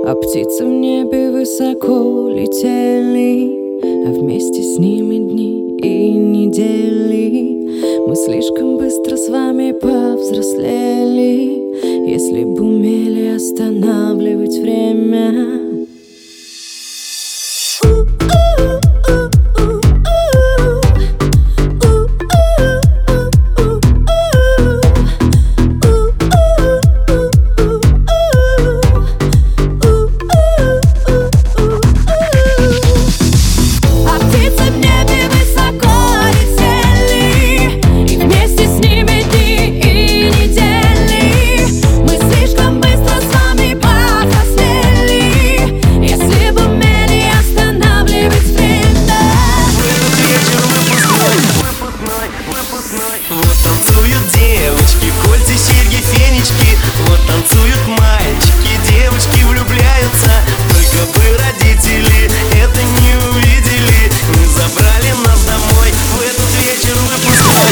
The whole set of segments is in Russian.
А птицы в небе высоко летели, а вместе с ними дни и недели. Мы слишком быстро с вами повзрослели, если бы умели останавливать время. Вот танцуют девочки, кольца, серьги, фенечки. Вот танцуют мальчики, девочки влюбляются. Только бы родители это не увидели, не забрали нас домой в этот вечер выпускной.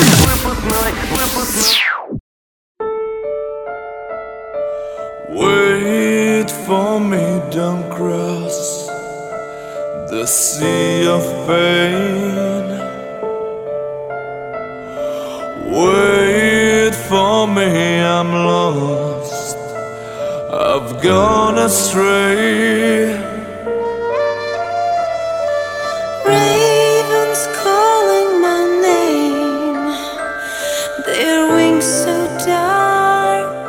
Wait for me, don't cross the sea of pain. Wait for me, I'm lost, I've gone astray. Ravens calling my name, their wings so dark.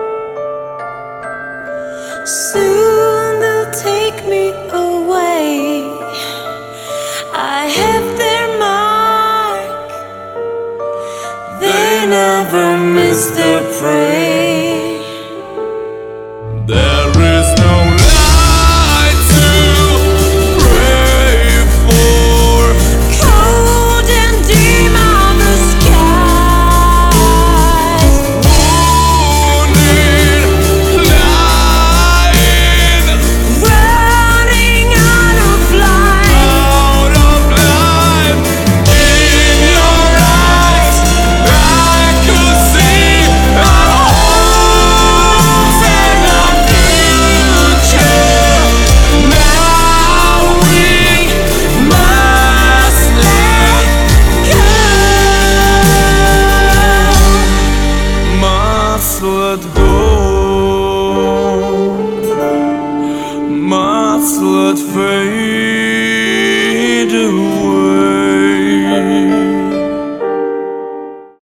Soon they'll take me away, I have their mark. They never miss their prey. There is no light to pray for. Cold and dim on the skies. Wounded, lying, Running out of life. out of life. In your eyes, I could see our hopes and our future. Now we must let go. Must let go. Must let fade.